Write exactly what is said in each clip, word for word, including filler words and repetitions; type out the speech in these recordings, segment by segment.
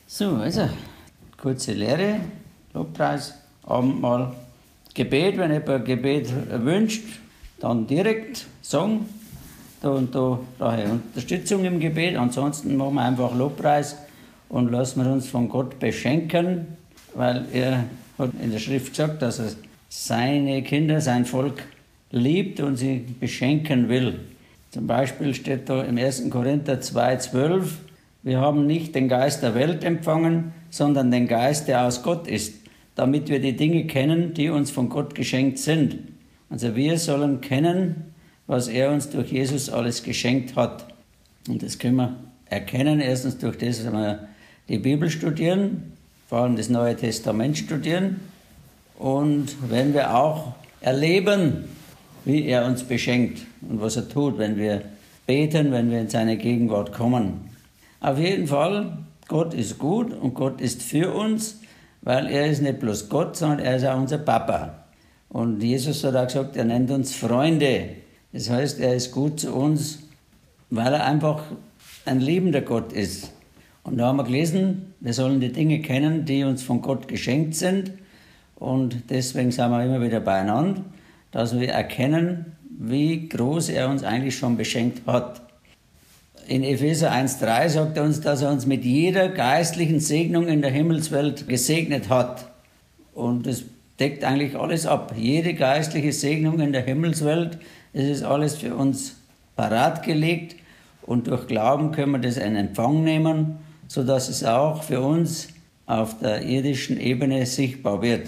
So, also, kurze Lehre, Lobpreis, Abendmahl, Gebet, wenn jemand ein Gebet wünscht, dann direkt sagen, da und da brauche ich Unterstützung im Gebet, ansonsten machen wir einfach Lobpreis und lassen wir uns von Gott beschenken, weil er hat in der Schrift gesagt, dass er seine Kinder, sein Volk liebt und sie beschenken will. Zum Beispiel steht da im ersten Korinther zwei zwölf, wir haben nicht den Geist der Welt empfangen, sondern den Geist, der aus Gott ist, damit wir die Dinge kennen, die uns von Gott geschenkt sind. Also wir sollen kennen, was er uns durch Jesus alles geschenkt hat. Und das können wir erkennen, erstens durch das, dass wir die Bibel studieren, vor allem das Neue Testament studieren, und wenn wir auch erleben, wie er uns beschenkt und was er tut, wenn wir beten, wenn wir in seine Gegenwart kommen. Auf jeden Fall, Gott ist gut und Gott ist für uns, weil er ist nicht bloß Gott, sondern er ist auch unser Papa. Und Jesus hat auch gesagt, er nennt uns Freunde. Das heißt, er ist gut zu uns, weil er einfach ein liebender Gott ist. Und da haben wir gelesen, wir sollen die Dinge kennen, die uns von Gott geschenkt sind. Und deswegen sind wir immer wieder beieinander, dass wir erkennen, wie groß er uns eigentlich schon beschenkt hat. In Epheser eins drei sagt er uns, dass er uns mit jeder geistlichen Segnung in der Himmelswelt gesegnet hat. Und das deckt eigentlich alles ab. Jede geistliche Segnung in der Himmelswelt, das ist alles für uns parat gelegt. Und durch Glauben können wir das in Empfang nehmen, sodass es auch für uns auf der irdischen Ebene sichtbar wird.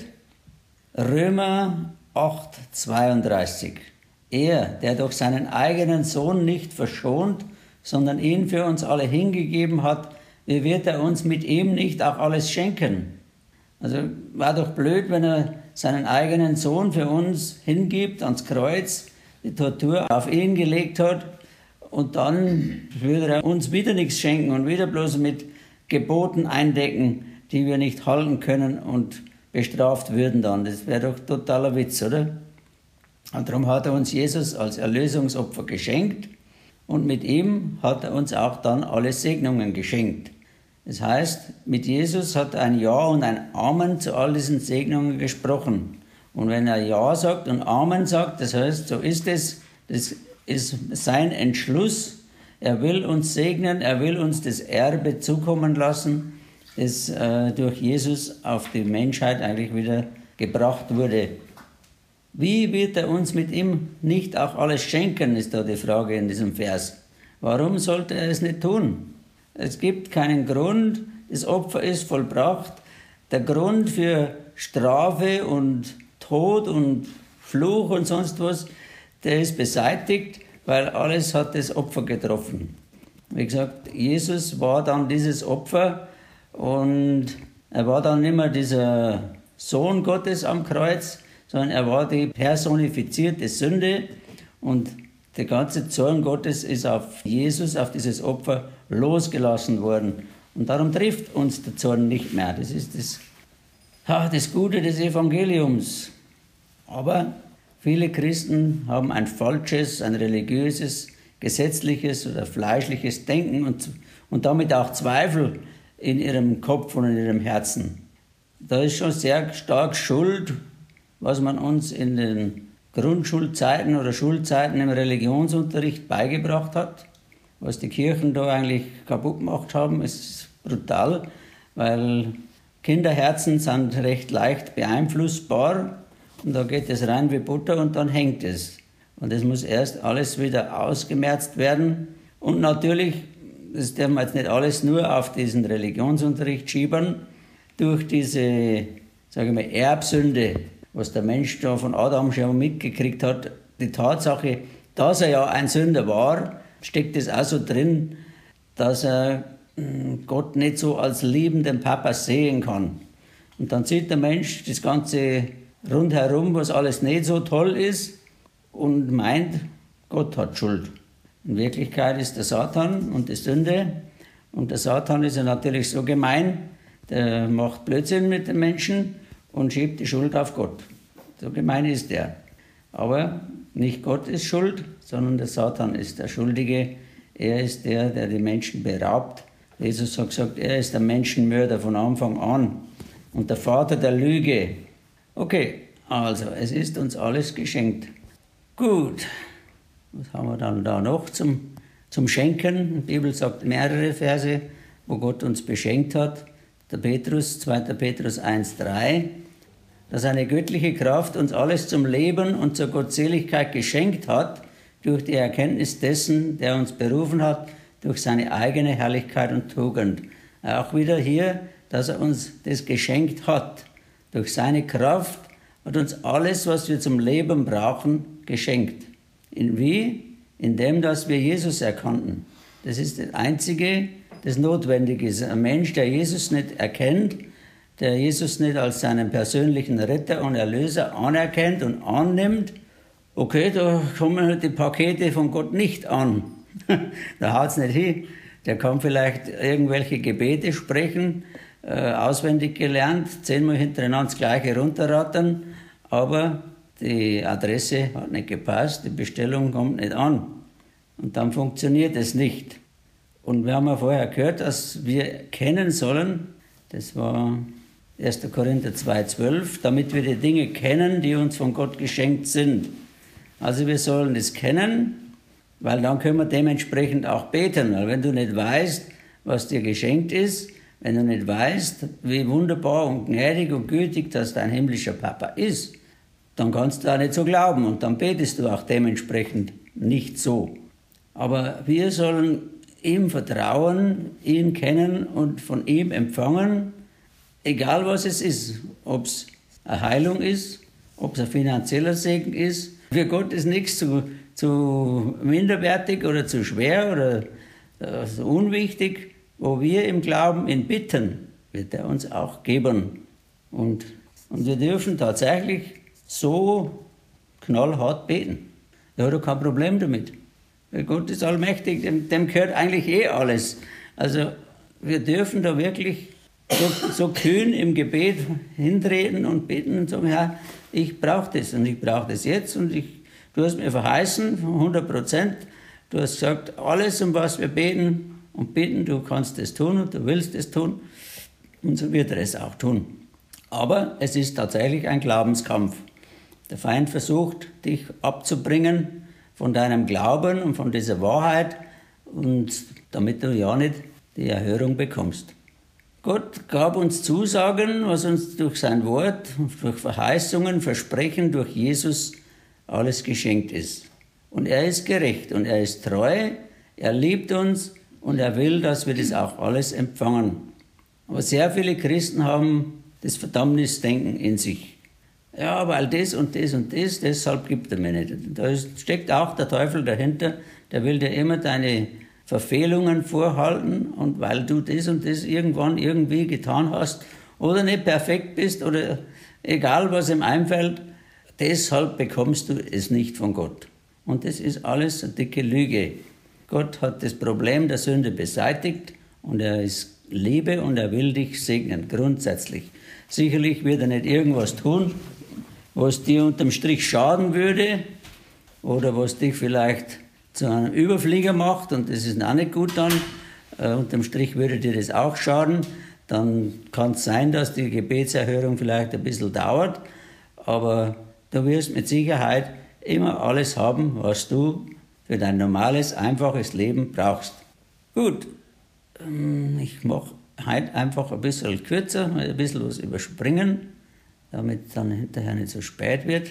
Römer acht zweiunddreißig. Er, der durch seinen eigenen Sohn nicht verschont, sondern ihn für uns alle hingegeben hat, wie wird er uns mit ihm nicht auch alles schenken? Also war doch blöd, wenn er seinen eigenen Sohn für uns hingibt ans Kreuz, die Tortur auf ihn gelegt hat und dann würde er uns wieder nichts schenken und wieder bloß mit Geboten eindecken, die wir nicht halten können und bestraft würden dann. Das wäre doch totaler Witz, oder? Und darum hat er uns Jesus als Erlösungsopfer geschenkt und mit ihm hat er uns auch dann alle Segnungen geschenkt. Das heißt, mit Jesus hat er ein Ja und ein Amen zu all diesen Segnungen gesprochen. Und wenn er Ja sagt und Amen sagt, das heißt, so ist es, das ist sein Entschluss. Er will uns segnen, er will uns das Erbe zukommen lassen, das äh, durch Jesus auf die Menschheit eigentlich wieder gebracht wurde. Wie wird er uns mit ihm nicht auch alles schenken, ist da die Frage in diesem Vers. Warum sollte er es nicht tun? Es gibt keinen Grund, das Opfer ist vollbracht. Der Grund für Strafe und Tod und Fluch und sonst was, der ist beseitigt, weil alles hat das Opfer getroffen. Wie gesagt, Jesus war dann dieses Opfer und er war dann nicht mehr dieser Sohn Gottes am Kreuz, sondern er war die personifizierte Sünde und der ganze Zorn Gottes ist auf Jesus, auf dieses Opfer losgelassen worden. Und darum trifft uns der Zorn nicht mehr. Das ist das, ach, das Gute des Evangeliums. Aber viele Christen haben ein falsches, ein religiöses, gesetzliches oder fleischliches Denken und, und damit auch Zweifel in ihrem Kopf und in ihrem Herzen. Da ist schon sehr stark Schuld, was man uns in den Grundschulzeiten oder Schulzeiten im Religionsunterricht beigebracht hat, was die Kirchen da eigentlich kaputt gemacht haben, ist brutal, weil Kinderherzen sind recht leicht beeinflussbar und da geht es rein wie Butter und dann hängt es. Und das muss erst alles wieder ausgemerzt werden und natürlich, das dürfen wir jetzt nicht alles nur auf diesen Religionsunterricht schieben, durch diese, sage ich mal, Erbsünde, was der Mensch da von Adam schon mitgekriegt hat, die Tatsache, dass er ja ein Sünder war, steckt es auch so drin, dass er Gott nicht so als liebenden Papa sehen kann. Und dann sieht der Mensch das Ganze rundherum, was alles nicht so toll ist und meint, Gott hat Schuld. In Wirklichkeit ist der Satan und die Sünde. Und der Satan ist ja natürlich so gemein, der macht Blödsinn mit den Menschen und schiebt die Schuld auf Gott. So gemein ist er. Aber nicht Gott ist schuld, sondern der Satan ist der Schuldige. Er ist der, der die Menschen beraubt Jesus hat gesagt, er ist der Menschenmörder von Anfang an und der Vater der Lüge. Okay, also es ist uns alles geschenkt. Gut, was haben wir dann da noch zum, zum Schenken? Die Bibel sagt mehrere Verse, wo Gott uns beschenkt hat. Der Petrus, zweiter Petrus eins drei, dass eine göttliche Kraft uns alles zum Leben und zur Gottseligkeit geschenkt hat, durch die Erkenntnis dessen, der uns berufen hat, durch seine eigene Herrlichkeit und Tugend. Auch wieder hier, dass er uns das geschenkt hat. Durch seine Kraft hat uns alles, was wir zum Leben brauchen, geschenkt. In wie? Indem, dass wir Jesus erkannten. Das ist das Einzige, das notwendig ist. Ein Mensch, der Jesus nicht erkennt, der Jesus nicht als seinen persönlichen Retter und Erlöser anerkennt und annimmt, okay, da kommen halt die Pakete von Gott nicht an. Da haut es nicht hin. Der kann vielleicht irgendwelche Gebete sprechen, äh, auswendig gelernt, zehnmal hintereinander das Gleiche runterrattern, aber die Adresse hat nicht gepasst, die Bestellung kommt nicht an. Und dann funktioniert es nicht. Und wir haben ja vorher gehört, dass wir kennen sollen, das war erster Korinther zwei zwölf, damit wir die Dinge kennen, die uns von Gott geschenkt sind. Also wir sollen es kennen, weil dann können wir dementsprechend auch beten. Weil wenn du nicht weißt, was dir geschenkt ist, wenn du nicht weißt, wie wunderbar und gnädig und gütig das dein himmlischer Papa ist, dann kannst du auch nicht so glauben und dann betest du auch dementsprechend nicht so. Aber wir sollen ihm vertrauen, ihn kennen und von ihm empfangen, egal was es ist, ob es eine Heilung ist, ob es ein finanzieller Segen ist. Für Gott ist nichts zu, zu minderwertig oder zu schwer oder äh, so unwichtig. Wo wir im Glauben ihn bitten, wird er uns auch geben. Und, und wir dürfen tatsächlich so knallhart beten. Da hat er kein Problem damit. Weil Gott ist allmächtig, dem, dem gehört eigentlich eh alles. Also wir dürfen da wirklich so, so kühn im Gebet hintreten und beten und sagen, ja, ich brauche das und ich brauche das jetzt und ich, du hast mir verheißen, hundert Prozent, du hast gesagt, alles, um was wir beten und bitten, du kannst das tun und du willst es tun und so wird er es auch tun. Aber es ist tatsächlich ein Glaubenskampf. Der Feind versucht, dich abzubringen von deinem Glauben und von dieser Wahrheit und damit du ja nicht die Erhörung bekommst. Gott gab uns Zusagen, was uns durch sein Wort, durch Verheißungen, Versprechen, durch Jesus alles geschenkt ist. Und er ist gerecht und er ist treu, er liebt uns und er will, dass wir das auch alles empfangen. Aber sehr viele Christen haben das Verdammnisdenken in sich. Ja, weil das und das und das, deshalb gibt er mir nicht. Da steckt auch der Teufel dahinter, der will dir immer deine Verfehlungen vorhalten und weil du das und das irgendwann irgendwie getan hast oder nicht perfekt bist oder egal was ihm einfällt, deshalb bekommst du es nicht von Gott. Und das ist alles eine dicke Lüge. Gott hat das Problem der Sünde beseitigt und er ist Liebe und er will dich segnen, grundsätzlich. Sicherlich wird er nicht irgendwas tun, was dir unterm Strich schaden würde oder was dich vielleicht zu einem Überflieger macht und das ist auch nicht gut dann. Äh, unterm Strich würde dir das auch schaden. Dann kann es sein, dass die Gebetserhörung vielleicht ein bisschen dauert, aber du wirst mit Sicherheit immer alles haben, was du für dein normales, einfaches Leben brauchst. Gut, ich mache heute einfach ein bisschen kürzer, ein bisschen was überspringen, damit dann hinterher nicht so spät wird.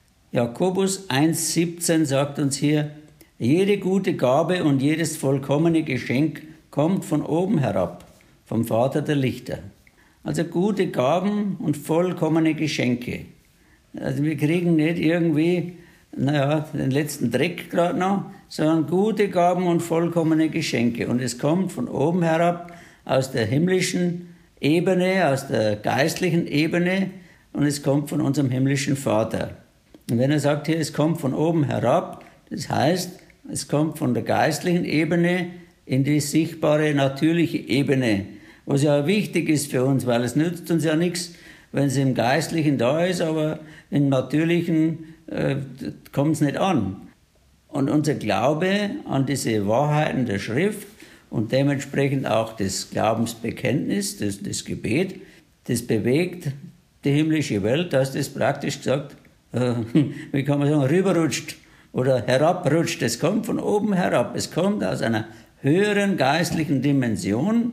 Jakobus eins siebzehn sagt uns hier, jede gute Gabe und jedes vollkommene Geschenk kommt von oben herab, vom Vater der Lichter. Also gute Gaben und vollkommene Geschenke. Also wir kriegen nicht irgendwie, naja, den letzten Dreck gerade noch, sondern gute Gaben und vollkommene Geschenke. Und es kommt von oben herab, aus der himmlischen Ebene, aus der geistlichen Ebene und es kommt von unserem himmlischen Vater. Und wenn er sagt hier, es kommt von oben herab, das heißt, es kommt von der geistlichen Ebene in die sichtbare, natürliche Ebene, was ja wichtig ist für uns, weil es nützt uns ja nichts, wenn es im Geistlichen da ist, aber im Natürlichen äh, kommt es nicht an. Und unser Glaube an diese Wahrheiten der Schrift und dementsprechend auch das Glaubensbekenntnis, das, das Gebet, das bewegt die himmlische Welt, dass das praktisch gesagt, äh, wie kann man sagen, rüberrutscht oder herabrutscht. Es kommt von oben herab, es kommt aus einer höheren geistlichen Dimension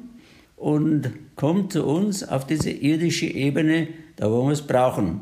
und kommt zu uns auf diese irdische Ebene, da wo wir es brauchen.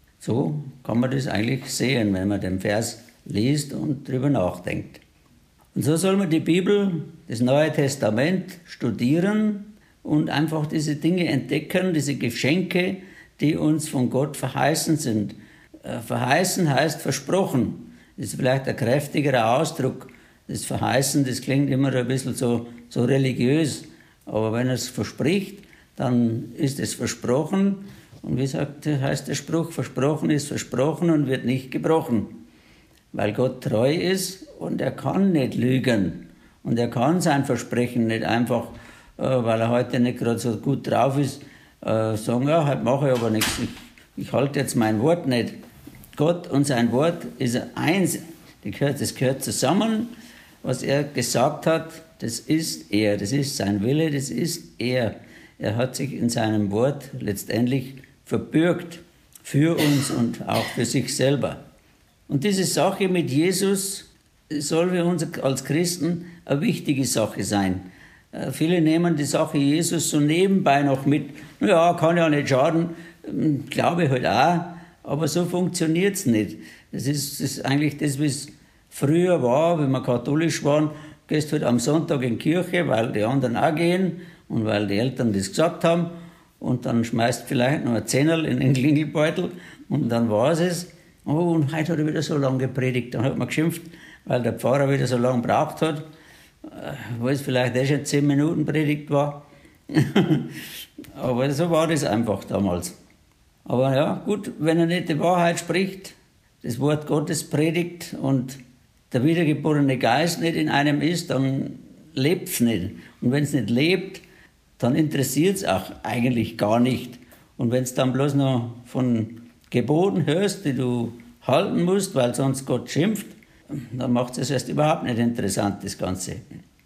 So kann man das eigentlich sehen, wenn man den Vers liest und drüber nachdenkt. Und so soll man die Bibel, das Neue Testament studieren und einfach diese Dinge entdecken, diese Geschenke, die uns von Gott verheißen sind. Verheißen heißt versprochen. Das ist vielleicht ein kräftigerer Ausdruck. Das Verheißen, das klingt immer ein bisschen so, so religiös. Aber wenn er es verspricht, dann ist es versprochen. Und wie sagt, heißt der Spruch, versprochen ist versprochen und wird nicht gebrochen. Weil Gott treu ist und er kann nicht lügen. Und er kann sein Versprechen nicht einfach, äh, weil er heute nicht gerade so gut drauf ist, äh, sagen, ja, heute mache ich aber nichts. Ich, ich halte jetzt mein Wort nicht. Gott und sein Wort ist eins. Das gehört, das gehört zusammen. Was er gesagt hat, das ist er. Das ist sein Wille, das ist er. Er hat sich in seinem Wort letztendlich verbürgt für uns und auch für sich selber. Und diese Sache mit Jesus soll für uns als Christen eine wichtige Sache sein. Viele nehmen die Sache Jesus so nebenbei noch mit. Ja, kann ja nicht schaden, glaube ich halt auch, aber so funktioniert es nicht. Das ist, das ist eigentlich das, wie es früher war, wenn wir katholisch waren, gehst halt am Sonntag in die Kirche, weil die anderen auch gehen und weil die Eltern das gesagt haben und dann schmeißt vielleicht noch ein Zehnerl in den Klingelbeutel und dann war es. Oh, und heute hat er wieder so lange gepredigt. Dann hat man geschimpft, weil der Pfarrer wieder so lange gebraucht hat, weil es vielleicht eh schon zehn Minuten Predigt war. Aber so war das einfach damals. Aber ja, gut, wenn er nicht die Wahrheit spricht, das Wort Gottes predigt und der wiedergeborene Geist nicht in einem ist, dann lebt es nicht. Und wenn es nicht lebt, dann interessiert es auch eigentlich gar nicht. Und wenn es dann bloß noch von Geboten hörst, die du halten musst, weil sonst Gott schimpft, dann macht es erst überhaupt nicht interessant, das Ganze.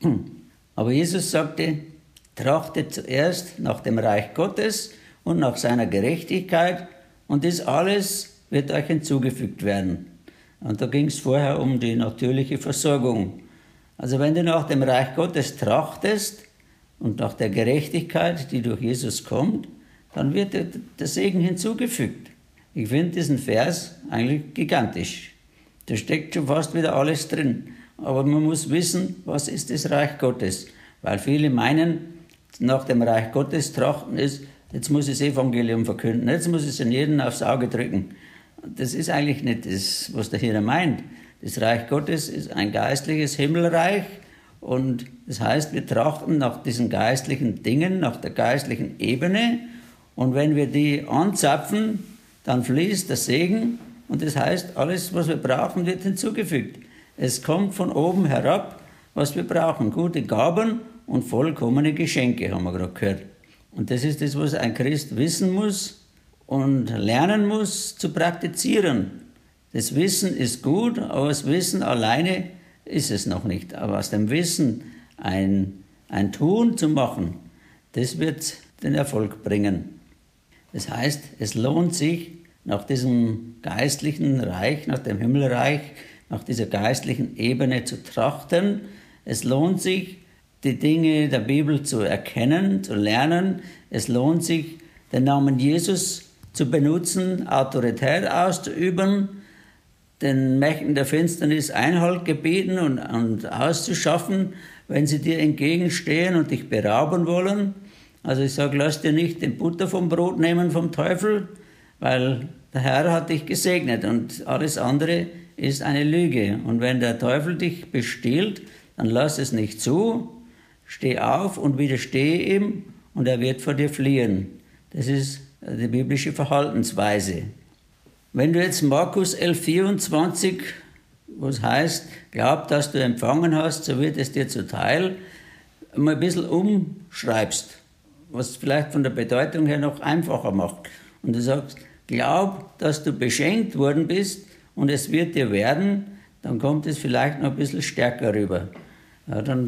Aber Jesus sagte, trachtet zuerst nach dem Reich Gottes und nach seiner Gerechtigkeit und das alles wird euch hinzugefügt werden. Und da ging es vorher um die natürliche Versorgung. Also wenn du nach dem Reich Gottes trachtest und nach der Gerechtigkeit, die durch Jesus kommt, dann wird dir der Segen hinzugefügt. Ich finde diesen Vers eigentlich gigantisch. Da steckt schon fast wieder alles drin. Aber man muss wissen, was ist das Reich Gottes. Weil viele meinen, nach dem Reich Gottes trachten ist, jetzt muss ich das Evangelium verkünden, jetzt muss ich es in jeden aufs Auge drücken. Das ist eigentlich nicht das, was der hier meint. Das Reich Gottes ist ein geistliches Himmelreich und das heißt, wir trachten nach diesen geistlichen Dingen, nach der geistlichen Ebene und wenn wir die anzapfen, dann fließt der Segen und das heißt, alles, was wir brauchen, wird hinzugefügt. Es kommt von oben herab, was wir brauchen. Gute Gaben und vollkommene Geschenke, haben wir gerade gehört. Und das ist das, was ein Christ wissen muss und lernen muss zu praktizieren. Das Wissen ist gut, aber das Wissen alleine ist es noch nicht. Aber aus dem Wissen ein, ein Tun zu machen, das wird den Erfolg bringen. Das heißt, es lohnt sich, nach diesem geistlichen Reich, nach dem Himmelreich, nach dieser geistlichen Ebene zu trachten. Es lohnt sich, die Dinge der Bibel zu erkennen, zu lernen. Es lohnt sich, den Namen Jesus zu benutzen, Autorität auszuüben, den Mächten der Finsternis Einhalt gebieten und, und auszuschaffen, wenn sie dir entgegenstehen und dich berauben wollen. Also ich sage, lass dir nicht den Butter vom Brot nehmen vom Teufel, weil der Herr hat dich gesegnet und alles andere ist eine Lüge. Und wenn der Teufel dich bestiehlt, dann lass es nicht zu, steh auf und widerstehe ihm und er wird vor dir fliehen. Das ist die biblische Verhaltensweise. Wenn du jetzt Markus elf vierundzwanzig, was heißt, glaub, dass du empfangen hast, so wird es dir zuteil, mal ein bisschen umschreibst, was vielleicht von der Bedeutung her noch einfacher macht. Und du sagst, glaub, dass du beschenkt worden bist und es wird dir werden, dann kommt es vielleicht noch ein bisschen stärker rüber. Ja, dann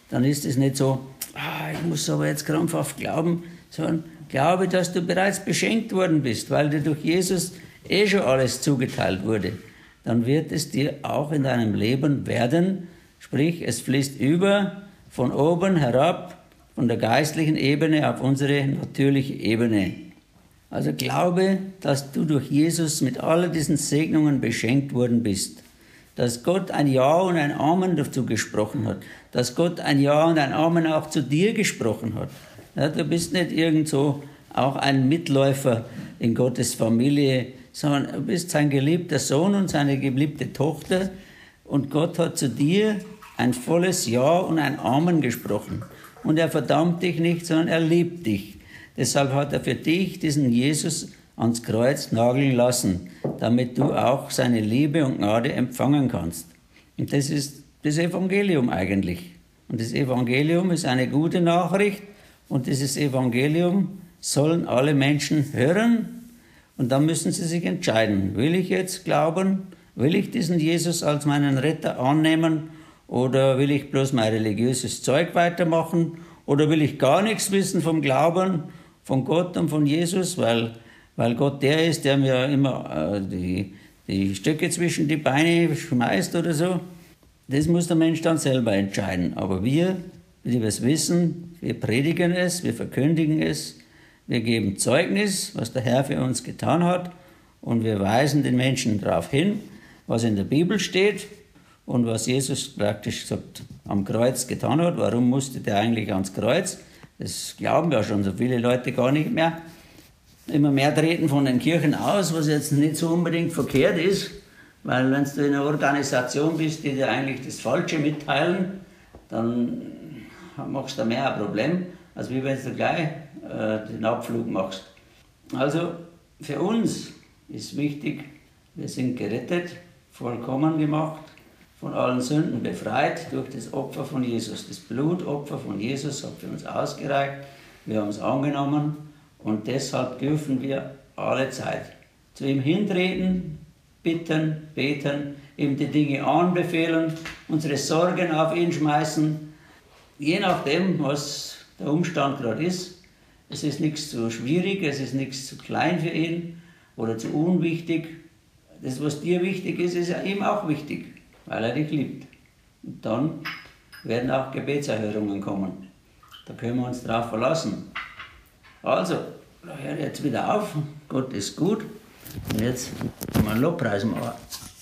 dann ist es nicht so, ah, ich muss aber jetzt krampfhaft glauben, sondern glaube, dass du bereits beschenkt worden bist, weil dir durch Jesus eh schon alles zugeteilt wurde. Dann wird es dir auch in deinem Leben werden, sprich, es fließt über von oben herab, von der geistlichen Ebene auf unsere natürliche Ebene. Also glaube, dass du durch Jesus mit all diesen Segnungen beschenkt worden bist. Dass Gott ein Ja und ein Amen dazu gesprochen hat. Dass Gott ein Ja und ein Amen auch zu dir gesprochen hat. Ja, du bist nicht irgend so auch ein Mitläufer in Gottes Familie, sondern du bist sein geliebter Sohn und seine geliebte Tochter. Und Gott hat zu dir ein volles Ja und ein Amen gesprochen. Und er verdammt dich nicht, sondern er liebt dich. Deshalb hat er für dich diesen Jesus ans Kreuz nageln lassen, damit du auch seine Liebe und Gnade empfangen kannst. Und das ist das Evangelium eigentlich. Und das Evangelium ist eine gute Nachricht. Und dieses Evangelium sollen alle Menschen hören. Und dann müssen sie sich entscheiden. Will ich jetzt glauben? Will ich diesen Jesus als meinen Retter annehmen? Oder will ich bloß mein religiöses Zeug weitermachen? Oder will ich gar nichts wissen vom Glauben, von Gott und von Jesus? Weil, weil Gott der ist, der mir immer äh, die, die Stöcke zwischen die Beine schmeißt oder so. Das muss der Mensch dann selber entscheiden. Aber wir, die wir es wissen, wir predigen es, wir verkündigen es, wir geben Zeugnis, was der Herr für uns getan hat. Und wir weisen den Menschen darauf hin, was in der Bibel steht. Und was Jesus praktisch gesagt am Kreuz getan hat, warum musste der eigentlich ans Kreuz? Das glauben ja schon so viele Leute gar nicht mehr. Immer mehr treten von den Kirchen aus, was jetzt nicht so unbedingt verkehrt ist, weil wenn du in einer Organisation bist, die dir eigentlich das Falsche mitteilen, dann machst du mehr ein Problem, als wie wenn du gleich äh, den Abflug machst. Also für uns ist wichtig, wir sind gerettet, vollkommen gemacht, von allen Sünden befreit durch das Opfer von Jesus. Das Blutopfer von Jesus hat für uns ausgereicht. Wir haben es angenommen und deshalb dürfen wir alle Zeit zu ihm hintreten, bitten, beten, ihm die Dinge anbefehlen, unsere Sorgen auf ihn schmeißen, je nachdem, was der Umstand gerade ist. Es ist nichts zu schwierig, es ist nichts zu klein für ihn oder zu unwichtig. Das, was dir wichtig ist, ist ja ihm auch wichtig, weil er dich liebt. Und dann werden auch Gebetserhörungen kommen. Da können wir uns drauf verlassen. Also, hör jetzt wieder auf. Gott ist gut. Und jetzt mal einen Lobpreis machen.